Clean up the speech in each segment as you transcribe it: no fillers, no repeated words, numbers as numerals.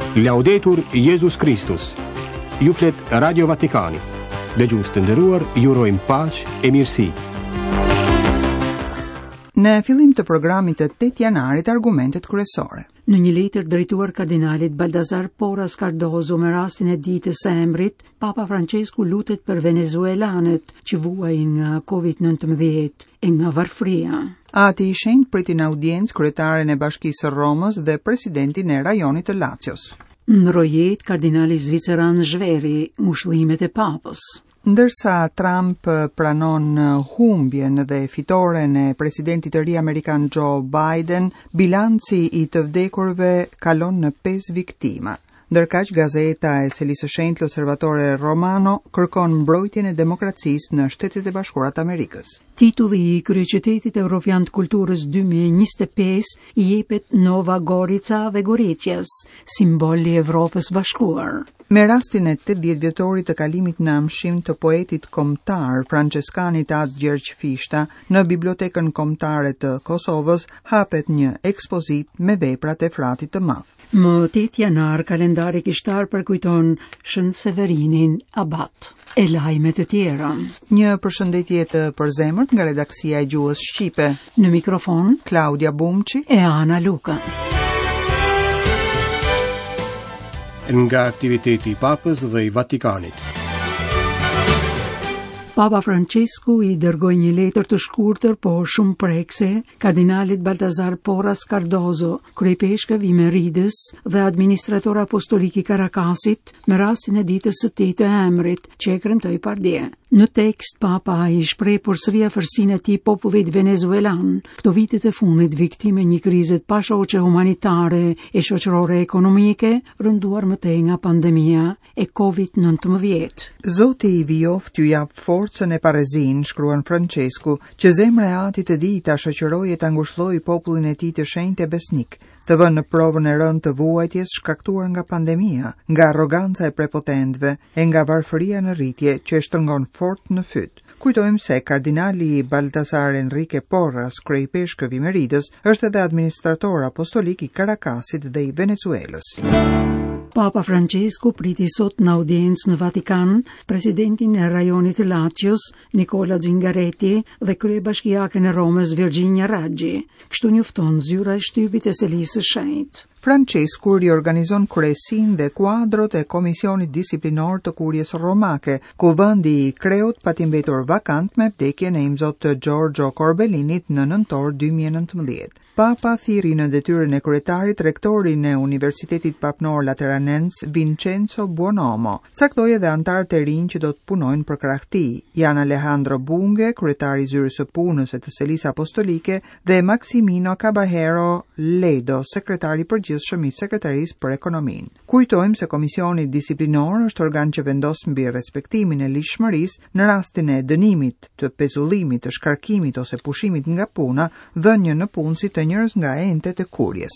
Laudetur Jesus Christus. Ju flet Radio Vatikani. Dëgjues të nderuar, ju urojmë paqë e mirësi. Në fillim të programit të 8 janarit, argumentet kryesore. Në një letër drejtuar kardinalit Baldassar Porras Cardozo me rastin e ditës së emrit, Papa Francesku lutet për venezuelanët që vuajnë nga COVID-19 e nga varfëria. Ati i shenjtë pritin audiencë kryetaren e Bashkisë së Romës dhe presidentin e rajonit të Lacios. Në rojet, kardinali zviceran zhveri ngushëllimet e papës. Ndërsa Trump pranon humbjen dhe fitoren e presidentit të ri amerikan Joe Biden, bilanci i të vdekurve kalon në 5 viktima. Ndërkaq, gazeta e Selisë së Shenjtë L'Osservatore Romano kërkon mbrojtjen e demokracisë në Shtetet e Bashkuara të Amerikës. Titulli i kryeqytetit evropian të kulturës 2025 i jepet Nova Gorica dhe Gorecjas, simboli i Evropës bashkuar. Me rastin e 80 vjetorit të kalimit në amshim të poetit kombëtar franceskanit Atë Gjergj Fishta, në Bibliotekën Kombëtare të Kosovës hapet një ekspozit me veprat e fratit të madh. Më 8 janar kalendari kishtar përkujton Shën Severinin Abat e lajme të tjera. Një përshëndetje të përzemërt nga redaksia e Gjuhës Shqipe. Në mikrofon Claudia Bumçi e Ana Luka. Nga aktiviteti i Papës dhe i Vatikanit. Papa Francesku i dërgoi një letër të shkurtër po shumë prekse kardinalit Baldassar Porras Cardozo, kryepeshkëv i Meridës dhe administrator apostolik i Karakasit me rastin e ditës së tij të emrit që e kremtoi pardje. Në tekst, Papa i shpreh përsëri afërsinë e tij popullit venezuelan, këto vitet e fundit viktime një krize të pashoqe humanitare e shoqërore ekonomike, rënduar më tej nga pandemia e COVID-19. Zoti i vjoft ju jap forcën e parezin, shkruan Francesku, që zemra e Atit të Di ta shoqërojë të ngushëllojë popullin e tij të shenjtë e besnik, të vënë në provën e rëndë të vuajtjes shkaktuar nga pandemia, nga arroganca e prepotentëve e nga varfëria në rritje që e shtrëngon fort në fyt. Kujtojmë se kardinali Baldassar Enrique Porras, kryepeshkëv i Meridës, është edhe administrator apostolik i Karakasit dhe i Venezuelës. Papa Francesku priti sot në audiencë në Vatikan presidentin e rajonit të Lacios, Nicola Zingaretti, dhe kryebashkiaken e Romës Virginia Raggi. Kështu njofton zyra e shtypit e Selisë së Shenjtë. Francesku riorganizon kryesin dhe kuadrot e Komisionit Disiplinor të Kurjes Romake, ku vendi i kreut pati mbetur vakant me vdekjen e imzot të Giorgio Corbelinit në nëntor 2019. Papa thiri në detyrën e kryetarit rektorin e Universitetit Papnor Lateranense Vincenzo Buonomo. Caktoi edhe anëtarët e rinj që do të punojnë për krah tij, Jan Alejandro Bunge, kryetari i zyrës së punës e të Selisë Apostolike, dhe Maximino Caballero Ledo, sekretari përgjithshëm i Sekretarisë për Ekonominë. Kujtojmë se Komisioni Disiplinor është organ që vendos mbi respektimin e ligjshmërisë në rastin e dënimit, të pezullimit, të shkarkimit ose pushimit nga puna, dhënien në punë si të njerëz nga entet e kurjes.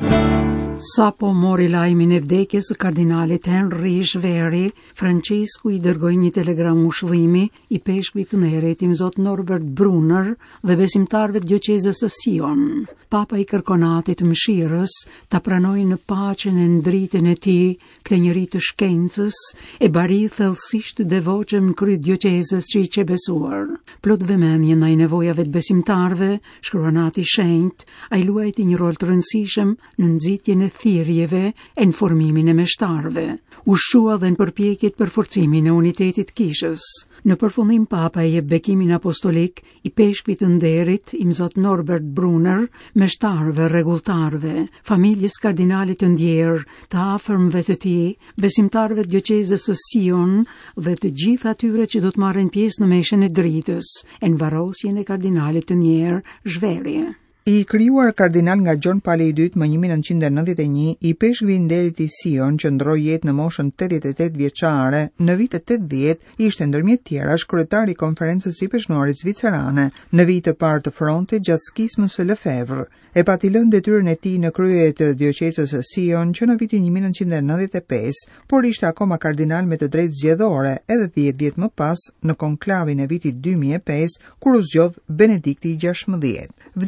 Sapo mori lajmin e vdekjes së kardinalit Henry Zhveri, Francesku i dërgoi një telegram ngushëllimi i peshkujt të nderit imzot Norbert Brunner dhe besimtarëve të dioqezës së Sion. Papa i kërkon Atit të mëshirës ta pranojë në paqen e ndritën e tij këtë njerëz të shkencës e bari thellësisht devotshëm në krye dioqezës që i qebesuar. Plot vëmendje ndaj nevojave të besimtarëve, shkruan Ati i Shenjtë, ai luajti një rol të rëndësishëm në nxitjen e thirrjeve e në formimin e meshtarëve. Ushua dhe në përpjekjet për forcimin e unitetit kishës. Në përfundim, Papa i jep bekimin apostolik i peshkujt të nderit imzot Norbert Brunner, meshtarëve, rregulltarëve, familjes kardinalit të ndjerë, të afërmëve të tij, besimtarëve të dioqezës së Sion dhe të gjithë atyre që do të marrin pjesë në meshën e dritës e në varrosjen e kardinalit të ndjerë Zhveri. I krijuar kardinal nga Gjon Pali II më 1991, i peshkujve i nderit i Sion që ndroi jetë në moshën 88 vjeçare, në vitet 80 ishte ndërmjet tjerash kryetari i konferencës së peshnuarit zvicerane, në vit të parë të frontit gjatë skismës së Lefevre. E pati lënë detyrën e tij në krye të dioqezës së Sion që në vitin 1995, por ishte akoma kardinal me të drejtë zgjedhore edhe 10 vjet më pas në konklavin e vitit 2005 kur u zgjodh Benedikti i XVI. Vdiq në moshën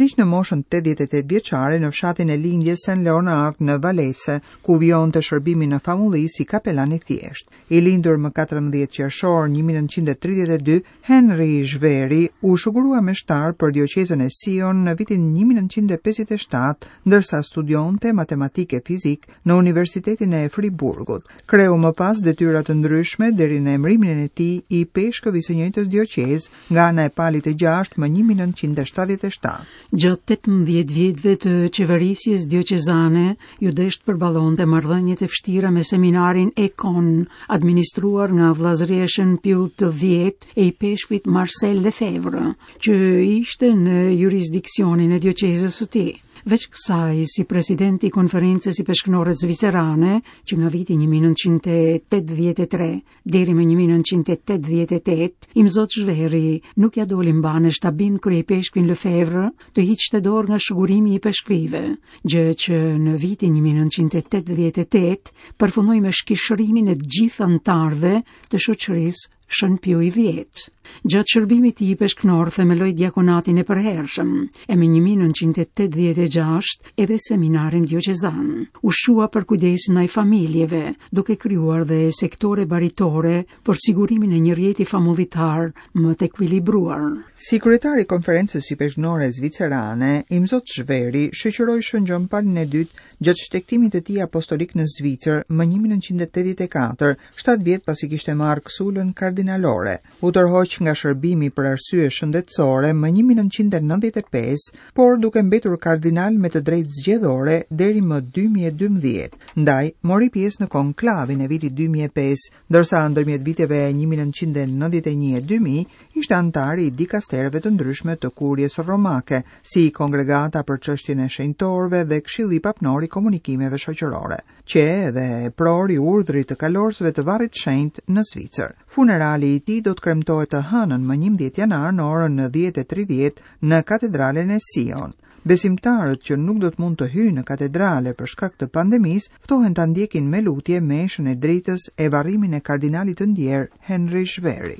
moshën 88 vjeçare në fshatin e lindjes San Leonard në Valese, ku vionte shërbimin në famulli si kapelan i thjesht. I lindur më 14 qershor 1932, Henry Zhveri u shugurua me shtar për dioqezën e Sion në vitin 1957, ndërsa studionte matematike fizik në Universitetin e Friburgut. Kreu më pas detyra të ndryshme deri në emrimin e tij i peshkëve së njëjtës dioqez nga ana e Palit të 6 më 1977. Gjatë 18 vjetëve të qeverisjes dioqezane, ju desht përballonte marrëdhëniet e vështira me seminarin Ekon, administruar nga vllazërieshën Piu të 10 e i peshkujt Marcel Lefebvre, që ishte në jurisdiksionin e dioqezës së tij. Veç kësaj, si presidenti i konferencës i peshkënore zvicerane, që nga viti 1983 deri me 1988, i mzot Zhveri nuk ja doli mbane shtabin krye peshkvin Lefebvre të hiqte dorë nga shëgurimi i peshkvive, gjë që në vitin 1988 përfundoi me shkishërimin e gjithë antarëve të shoqërisë Shën Piu i 10. Gjatë shërbimit i peshkënor themeloi diakonatin e përhershëm, e me 1986 edhe seminarin dioqezan. U shua për kujdesin ndaj familjeve, duke krijuar dhe sektore baritore për sigurimin e një rjeti famullitar më të ekuilibruar. Si kryetari i konferencës së peshkënore zvicerane, i mzot Zhveri shoqëroi Shëngjon Paulin e dytë gjatë shtektimit të tij apostolik në Zvicër më 1984, 7 vjet pasi kishte marrë ksulën kardinalore. U tërhoq nga shërbimi për arsye shëndetësore më 1995, por duke mbetur kardinal me të drejtë zgjedhore deri më 2012. Ndaj mori pjesë në konklavin e vitit 2005, ndërsa ndërmjet viteve 1991 e 2000 ishte antar i dikasterëve të ndryshme të Kurjes Romake, si Kongregata për çështjen e shenjtorëve dhe Këshilli Papnor i Komunikimeve Shoqërore, që edhe pror i urdhrit të kalorsëve të Varrit Shenjt në Zvicër. Funerali i tij do të kremtohet të hënën më 11 janar në orën 10:30 në katedralen e Sion. Besimtarët që nuk do të mund të hyjnë në katedrale për shkak të pandemisë, ftohen ta ndjekin me lutje meshën e dritës e varrimin e kardinalit të ndjer Henry Zhveri.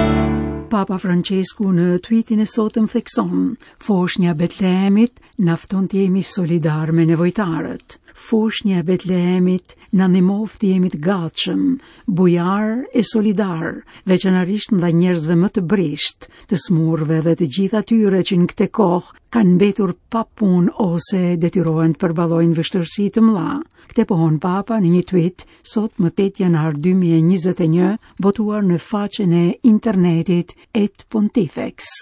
Papa Francesku në tweetin e sotëm thekson: Foshnja e Betlehemit na fton të jemi solidar me nevojtarët. Foshnja e Betlehemit na ndihmoft të jemi të gatshëm, bujar e solidar, veçanërisht ndaj njerëzve më të brisht, të smurve dhe të gjithë atyre që në këtë kohë kanë mbetur pa punë ose detyrohen të përballojnë vështirësi të mëdha. Këtë pohon Papa në një tweet sot më 8 janar 2021, botuar në faqen e internetit @pontifex.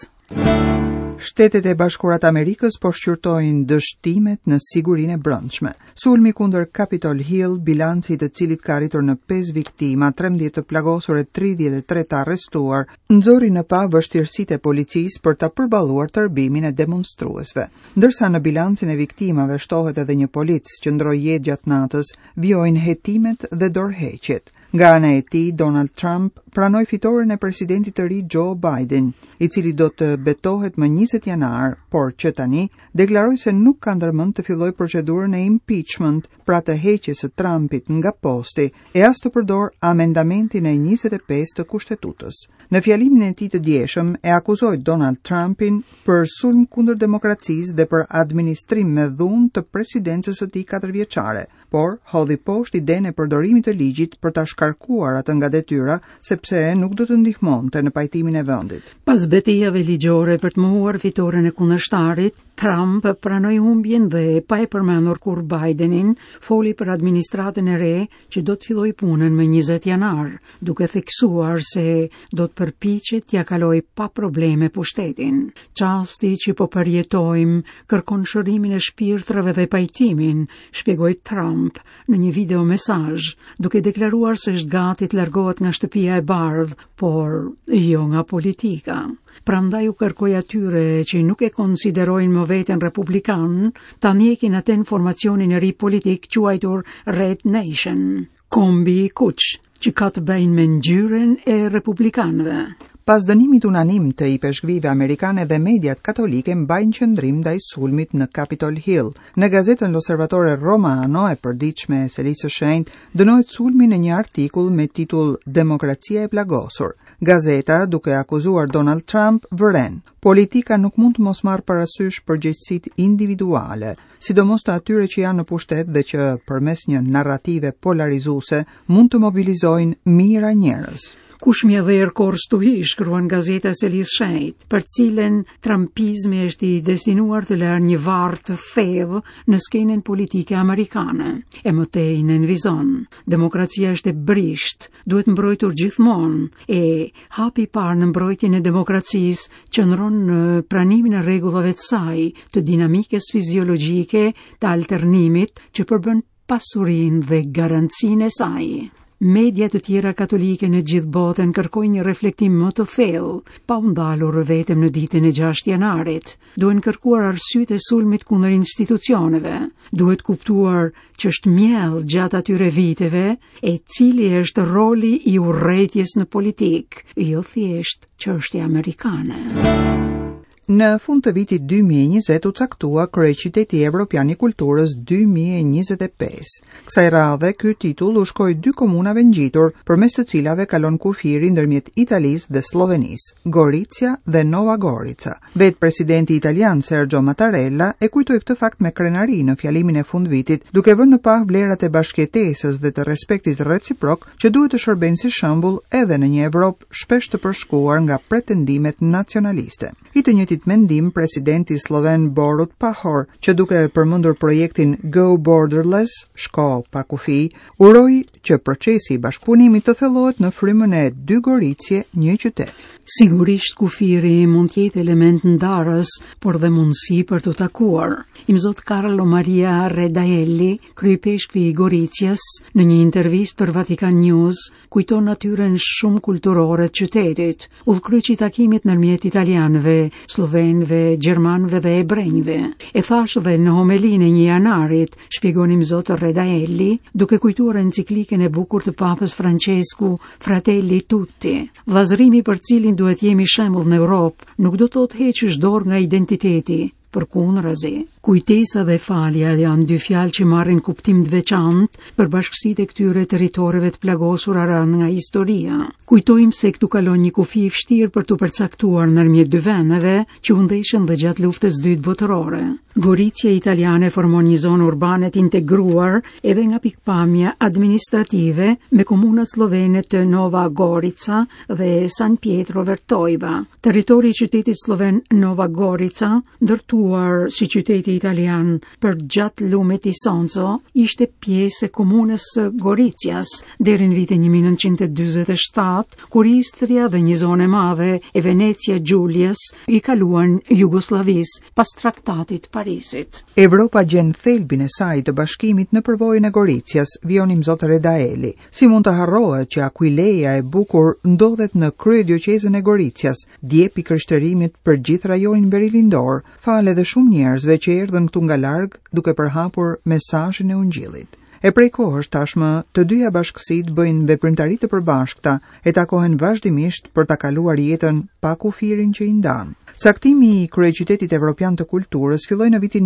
Shtetet e Bashkuara të Amerikës po shqyrtojnë dështimet në sigurinë e brendshme. Sulmi kundër Capitol Hill, bilanci i të cilit ka arritur në 5 viktima, 13 të plagosur e 33 të arrestuar, nxori në pa vështirësitë e policisë për ta përballuar tërbimin e demonstruesve. Ndërsa në bilancin e viktimave shtohet edhe një polic që ndroi jetë gjatë natës, vijojnë hetimet dhe dorëheqjet. Nga ana e tij, Donald Trump pranoi fitoren e presidentit të ri Joe Biden, i cili do të betohet më 20 janar, por që tani deklaroi se nuk ka ndërmend të fillojë procedurën e impeachment, pra të heqjes së Trumpit nga posti, e as të përdor amendamentin e 25 të kushtetutës. Në fjalimin e tij të dieshëm e akuzoi Donald Trumpin për sulm kundër demokracisë dhe për administrim me dhunë të presidencës së tij 4 vjeçare, por hodhi poshtë idenë e përdorimit të ligjit për ta shkarkuar atë nga detyra, sepse nuk do të ndihmonte në pajtimin e vendit. Pas betejave ligjore për të mohuar fitoren e kundërshtarit, Trump pranoi humbjen dhe pa e përmendur kur Bidenin, foli për administratën e re që do të fillojë punën më 20 janar, duke theksuar se do të përpiqet t'ia kalojë pa probleme pushtetin. Çasti që po përjetojmë kërkon shërimin e shpirtrave dhe pajtimin, shpjegoi Trump në një video mesazh, duke deklaruar se është gati të largohet nga shtëpia e bardhë, por jo nga politika. Prandaj u kërkoi atyre që nuk e konsiderojnë më veten republikan, ta ndjekin atë informacionin e ri politik quajtur Red Nation, kombi i kuq, që ka të bëjnë me ngjyrën e republikanëve. Pas dënimit unanim të i peshkvive amerikane dhe mediat katolike mbajnë qëndrim ndaj sulmit në Capitol Hill. Në gazetën L'Osservatore Romano, e përditshme e Selisë së Shenjtë, dënohet sulmi në një artikull me titull Demokracia e plagosur. Gazeta, duke akuzuar Donald Trump, vëren: politika nuk mund të mos marrë parasysh përgjegjësitë individuale, sidomos të atyre që janë në pushtet dhe që përmes një narrative polarizuese mund të mobilizojnë mijëra njerëz. Kush mjedher kors të hi, shkruan gazeta Selisë Shenjtë, për cilën trumpizmi është i destinuar të lërë një varë të thellë në skenën politike amerikane. E mëtej në nënvizon, demokracia është e brisht, duhet mbrojtur gjithmonë, e hapi parë në mbrojtjen e demokracisë qëndron në pranimin e rregullave të saj, të dinamikës fiziologjike të alternimit që përbën pasurinë dhe garancinë e saj. Media të tjera katolike në gjithë botën kërkojnë një reflektim më të thellë, pa u ndalur vetëm në ditën e 6 janarit. Duhen kërkuar arsyet e sulmit kundër institucioneve. Duhet kuptuar që është mjell gjatë atyre viteve e cili është roli i urrëties në politikë, jo thjesht çështje amerikane. Në fund të vitit 2020 u caktua kryeqyteti evropian i kulturës 2025. Kësaj radhe, ky titull u shkoi 2 komunave ngjitur, përmes të cilave kalon kufiri ndërmjet Italisë dhe Slovenisë, Gorizia dhe Nova Gorica. Vetë presidenti italian Sergio Mattarella e kujtoi këtë fakt me krenari në fjalimin e fundvitit, duke vënë në pah vlerat e bashkëjetesës dhe të respektit reciprok që duhet të shërbejnë si shembull edhe në një Evropë shpesh të përshkuar nga pretendimet nacionaliste. I të njëjtit mendim presidenti sloven Borut Pahor, që duke përmendur projektin Go Borderless, shko pa kufi, uroi që procesi i bashkëpunimit të thellohet në frymën e 2 Goricie, një qytet. Sigurisht kufiri mund të jetë element ndarës, por dhe mundësi për të takuar. Imzot Carlo Maria Redaelli, kryepeshkvi i Goricias, në një intervistë për Vatican News, kujton natyrën shumë kulturore të qytetit, udhkryqi takimit ndërmjet italianëve, slovenëve, gjermanëve dhe hebrejve. E thash dhe në homelinë e 1 janarit, shpjegon Imzot Redaelli, duke kujtuar enciklikën e bukur të Papës Francesku, Fratelli Tutti. Vllazërimi për cilin duhet jemi shembull në Europë, nuk do të heqësh dorë nga identiteti, përkundrazi. Kujtesa dhe falja janë 2 fjalë që marrin kuptim të veçantë për bashkësitë e këtyre territoreve të plagosura rënd nga historia. Kujtojmë se këtu kalon një kufi i vështirë për të përcaktuar ndërmjet 2 vendeve që u ndeshën dhe gjatë luftës 2 botërore. Goricia italiane formon një zonë urbane të integruar edhe nga pikpamja administrative me komunat slovene të Nova Gorica dhe San Pietro Vertojba. Territori i qytetit sloven Nova Gorica, ndërtuar si qyteti italian për gjatë lumit i Sonco, ishte pjesë e komunës Goricias deri në vitin 1947, kur Istria dhe një zonë e madhe e Venecia Giulias i kaluan Jugosllavisë pas traktatit Parisit. Evropa gjen thelbin e saj të bashkimit në përvojën e Goricias, vion Imzot Redaelli. Si mund të harrohet që Aquileia e bukur ndodhet në kryediocezën e Goricias, djep i krishterrimit për gjithë rajonin verilindor, fal edhe shumë njerëzve që erdhën këtu nga larg duke përhapur mesazhin e Ungjillit. E prej kohësh tashmë, të dyja bashkësitë bëjnë veprimtari të përbashkëta e takohen vazhdimisht për ta kaluar jetën pa kufirin që i ndan. Caktimi i kryeqytetit evropian të kulturës filloi në vitin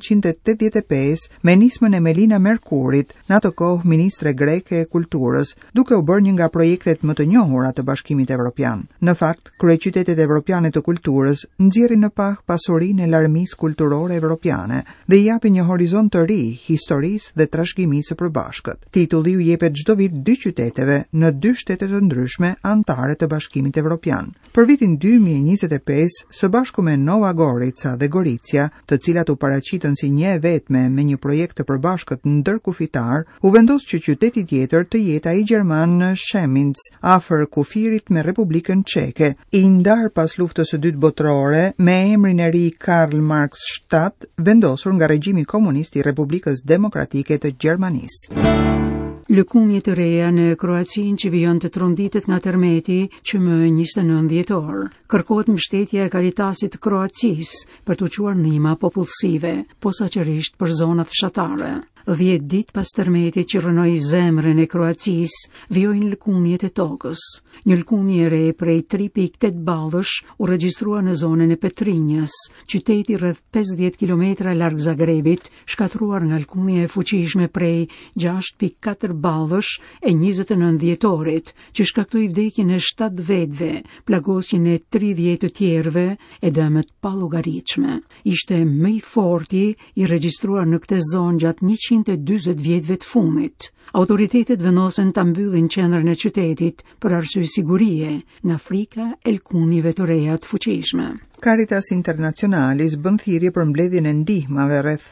1985 me nismën e Melina Merkurit, në atë kohë ministre greke e kulturës, duke u bërë një nga projektet më të njohura të Bashkimit Evropian. Në fakt, kryeqytetet evropiane të kulturës nxjerrin në pah pasurinë e larmisë kulturore evropiane dhe i japin një horizont të ri historisë dhe trashëgimisë së përbashkët. Titulli u jepet çdo vit 2 qyteteve në 2 shtete të ndryshme anëtare të Bashkimit Evropian. Për vitin 2025, së bashku me Nova Gorica dhe Gorizia, të cilat u paraqiten si një e vetme me një projekt të përbashkët ndërkufitar, u vendos që qyteti tjetër të jetë ai gjerman në Sheminc, afër kufirit me Republikën Çeke, i ndar pas luftës së 2 botërore me emrin e ri Karl Marx Stadt, vendosur nga regjimi komunist i Republikës Demokratike të Gjermanisë. Lëkundje të reja në Kroacinë që vijon të tronditet nga tërmeti që më 29 dhjetor. Kërkohet mbështetja e Caritasit të Kroacisë për të quar ndihma popullsive, posaçërisht për zonat fshatare. 10 ditë pas tërmetit që rënoi zemrën e Kroacisë, vijojnë lëkundjet e tokës. Një lëkundje e re prej 3.8 ballësh u regjistrua në zonën e Petrinjas, qyteti rreth 50 kilometra larg Zagrebit, shkatruar nga lëkundja e fuqishme prej 6.4 ballësh e 29 dhjetorit, që shkaktoi vdekjen e 7 vetëve, plagosjen e 30 të tjerëve e dëmet pa llogaritshme. Ishte më i forti i regjistruar në këtë zonë gjatë 140 vjetëve të fundit. Autoritetet vendosen ta mbyllin qendrën e qytetit për arsye sigurie nga frika e lëkundjeve të reja të fuqishme. Caritas Internationalis bën thirrje për mbledhjen e ndihmave rreth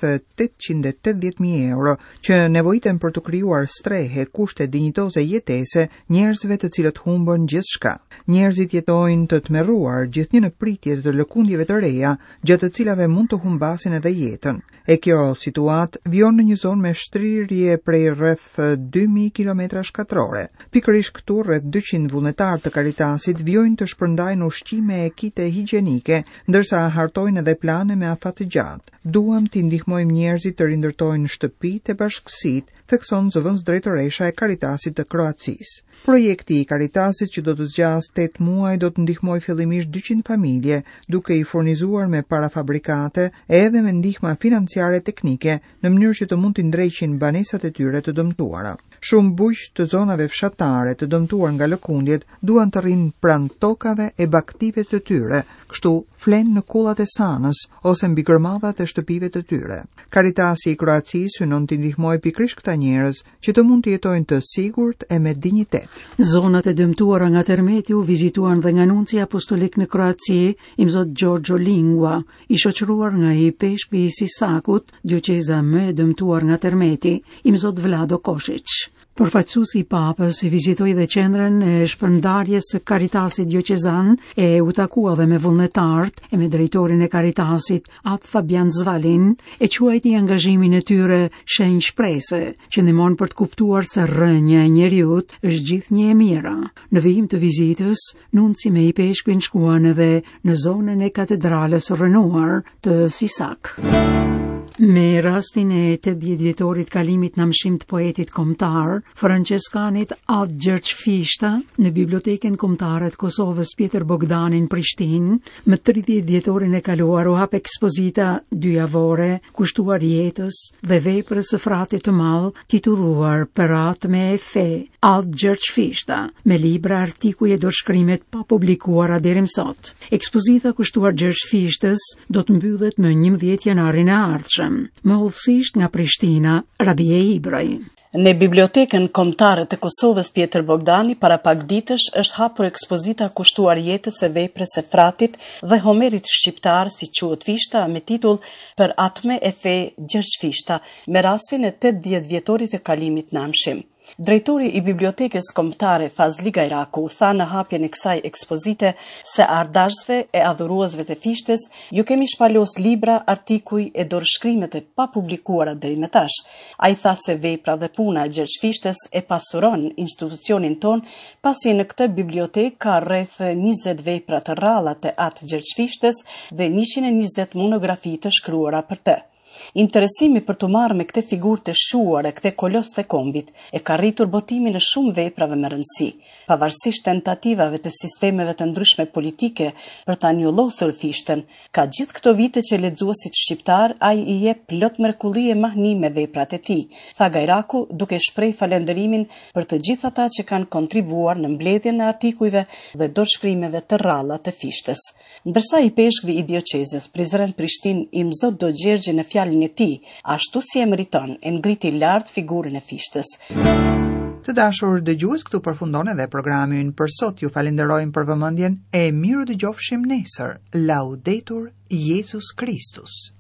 880.000 euro që nevojiten për të krijuar strehe, kushte dinjitoze jetese njerëzve të cilët humbën gjithçka. Njerëzit jetojnë të tmerruar gjithnjë në pritje të lëkundjeve të reja, gjatë të cilave mund të humbasin edhe jetën. E kjo situatë vjon në një zonë me shtrirje prej rreth 2000 km². Pikërisht këtu rreth 200 vullnetarë të Caritasit vjojnë të shpërndajnë ushqime e kite higjienike, ndërsa hartojnë edhe plane me afat të gjatë. Duam t'i ndihmojmë njerëzit të rindërtojnë shtëpitë e bashkësitë, thekson zëvendës drejtoresha e Caritasit të Kroacisë. Projekti i Caritasit, që do të zgjasë 8 muaj, do të ndihmojë fillimisht 200 familje, duke i furnizuar me parafabrikate edhe me ndihma financiare teknike, në mënyrë që të mund të ndreqin banesat e tyre të dëmtuara. Shumë bujq të zonave fshatare të dëmtuar nga lëkundjet duan të rrinë pranë tokave e baktive të tyre, kështu flen në kullat e sanës ose mbi gërmadhat e shtëpive të tyre. Caritasi i Kroacisë synon të ndihmojë pikërisht këta njerëz që të mund të jetojnë të sigurt e me dinjitet. Zonat e dëmtuara nga termeti u vizituan dhe nga nunci apostolik në Kroaci, imzot Giorgio Lingua, i shoqëruar nga i peshkvi i Sisakut, dioqeza më e dëmtuar nga termeti, imzot Vlado Koshić. Përfaqësuesi i Papës i vizitoi dhe qendrën e shpërndarjes së Caritasit dioqezan e u takua dhe me vullnetarët e me drejtorin e Caritasit, Atë Fabian Zvalin, e quajti angazhimin e tyre shenjë shprese, që ndihmon për të kuptuar se rrënja e njeriut është gjithnjë e mira. Në vijim të vizitës, nunci me i peshkuin shkuan edhe në zonën e katedrales së rënuar të Sisak. Me rastin e 80 vjetorit kalimit në mshim të poetit kombëtar, franceskanit Atë Gjergj Fishta, në Bibliotekën Kombëtare të Kosovës Pjetër Bogdani në Prishtinë, më 30 vjetorin e kaluar u hap ekspozita dyjavore, kushtuar jetës dhe veprës së fratit të madh, titulluar Për atë me e fe, Atë Gjergj Fishta, me libra, artikuj e dorëshkrimet pa publikuara deri më sot. Ekspozita kushtuar Gjergj Fishtës do të mbyllet më 11 janarin e ardhshëm. Më hollësisht nga Prishtina, Rabie Ibraj. Në Bibliotekën Kombëtare të Kosovës Pjetër Bogdani para pak ditësh është hapur ekspozita kushtuar jetës së veprës së fratit dhe Homerit shqiptar, si quhet Fishta, me titull Për atme e fe Gjergj Fishta, me rastin e 80 vjetorit të kalimit në amshim. Drejtori i Bibliotekës Kombëtare Fazli Gajraku tha në hapjen e kësaj ekspozite se ardashësve e adhuruesve të Fishtës ju kemi shpalos libra, artikuj e dorëshkrimet e pa publikuara deri më tash. Ai tha se vepra dhe puna e Gjergj Fishtës e pasuron institucionin ton, pasi në këtë bibliotekë ka rreth 20 vepra të rralla të Atë Gjergj Fishtës dhe 120 monografi të shkruara për të. Interesimi për të marrë me këte figurë të shuar e këte kolos të kombit e ka rritur botimin në shumë veprave me rëndësi, pavarësisht tentativave të sistemeve të ndryshme politike për ta njollosur Fishtën. Ka gjithë këto vite që lexuesit shqiptar ai i jep plot mrekulli e mahni me veprat e tij, tha Gajraku, duke shpreh falënderimin për të gjithë ata që kanë kontribuar në mbledhjen e artikujve dhe dorëshkrimeve të rralla të Fishtës. Ndërsa i peshkvi i dioqezës prizren Prishtinë imzot do Gjergji në fjalën e tij, ashtu si e meriton, e ngriti lart figurën e Fishtës. Të dashur dëgjues, këtu përfundon edhe programin për sot. Ju falenderojmë për vëmendjen e miru dëgjofshim nesër. Laudetur Jesus Christus.